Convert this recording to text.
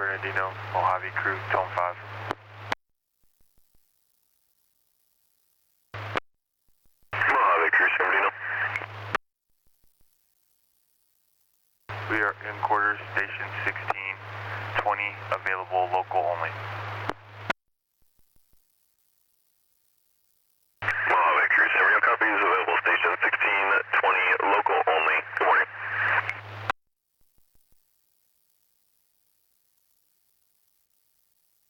Bernardino, Mojave Crew, Tone 5. Mojave Crew, San Bernardino. We are in quarters, station 1620, available local